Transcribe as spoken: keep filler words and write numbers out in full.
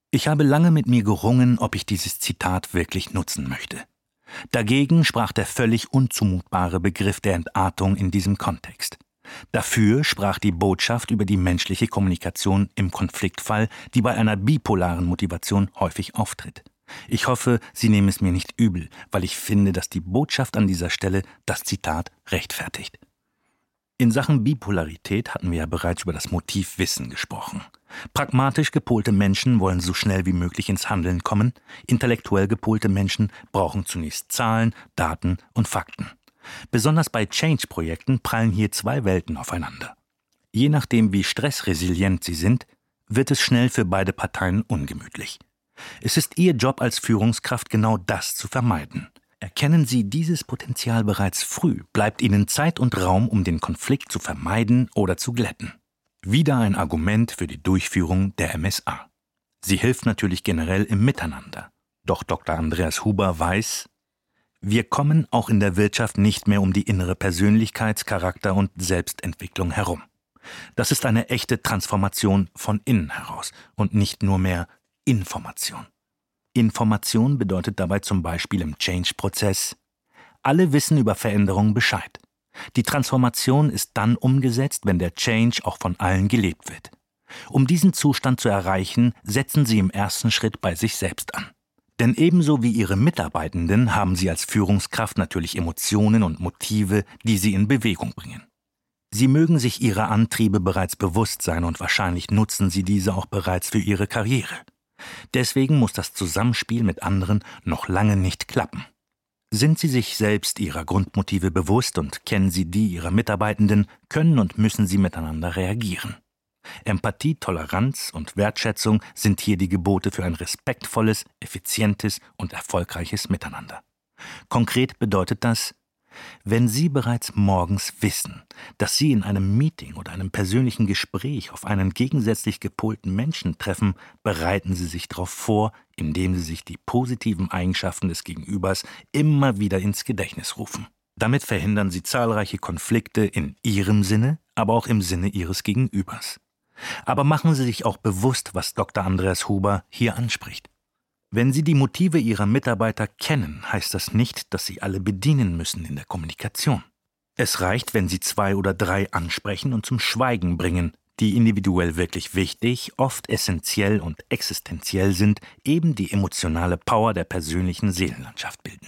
Ich habe lange mit mir gerungen, ob ich dieses Zitat wirklich nutzen möchte. Dagegen sprach der völlig unzumutbare Begriff der Entartung in diesem Kontext. Dafür sprach die Botschaft über die menschliche Kommunikation im Konfliktfall, die bei einer bipolaren Motivation häufig auftritt. Ich hoffe, Sie nehmen es mir nicht übel, weil ich finde, dass die Botschaft an dieser Stelle das Zitat rechtfertigt. In Sachen Bipolarität hatten wir ja bereits über das Motiv Wissen gesprochen. Pragmatisch gepolte Menschen wollen so schnell wie möglich ins Handeln kommen, intellektuell gepolte Menschen brauchen zunächst Zahlen, Daten und Fakten. Besonders bei Change-Projekten prallen hier zwei Welten aufeinander. Je nachdem, wie stressresilient sie sind, wird es schnell für beide Parteien ungemütlich. Es ist Ihr Job als Führungskraft, genau das zu vermeiden. Erkennen Sie dieses Potenzial bereits früh, bleibt Ihnen Zeit und Raum, um den Konflikt zu vermeiden oder zu glätten. Wieder ein Argument für die Durchführung der M S A. Sie hilft natürlich generell im Miteinander. Doch Doktor Andreas Huber weiß, wir kommen auch in der Wirtschaft nicht mehr um die innere Persönlichkeits-, Charakter- und Selbstentwicklung herum. Das ist eine echte Transformation von innen heraus und nicht nur mehr Information. Information bedeutet dabei zum Beispiel im Change-Prozess: Alle wissen über Veränderungen Bescheid. Die Transformation ist dann umgesetzt, wenn der Change auch von allen gelebt wird. Um diesen Zustand zu erreichen, setzen Sie im ersten Schritt bei sich selbst an. Denn ebenso wie Ihre Mitarbeitenden haben Sie als Führungskraft natürlich Emotionen und Motive, die Sie in Bewegung bringen. Sie mögen sich Ihrer Antriebe bereits bewusst sein und wahrscheinlich nutzen Sie diese auch bereits für Ihre Karriere. Deswegen muss das Zusammenspiel mit anderen noch lange nicht klappen. Sind Sie sich selbst Ihrer Grundmotive bewusst und kennen Sie die Ihrer Mitarbeitenden, können und müssen Sie miteinander reagieren. Empathie, Toleranz und Wertschätzung sind hier die Gebote für ein respektvolles, effizientes und erfolgreiches Miteinander. Konkret bedeutet das: Wenn Sie bereits morgens wissen, dass Sie in einem Meeting oder einem persönlichen Gespräch auf einen gegensätzlich gepolten Menschen treffen, bereiten Sie sich darauf vor, indem Sie sich die positiven Eigenschaften des Gegenübers immer wieder ins Gedächtnis rufen. Damit verhindern Sie zahlreiche Konflikte in Ihrem Sinne, aber auch im Sinne Ihres Gegenübers. Aber machen Sie sich auch bewusst, was Doktor Andreas Huber hier anspricht. Wenn Sie die Motive Ihrer Mitarbeiter kennen, heißt das nicht, dass Sie alle bedienen müssen in der Kommunikation. Es reicht, wenn Sie zwei oder drei ansprechen und zum Schweigen bringen, die individuell wirklich wichtig, oft essentiell und existenziell sind, eben die emotionale Power der persönlichen Seelenlandschaft bilden.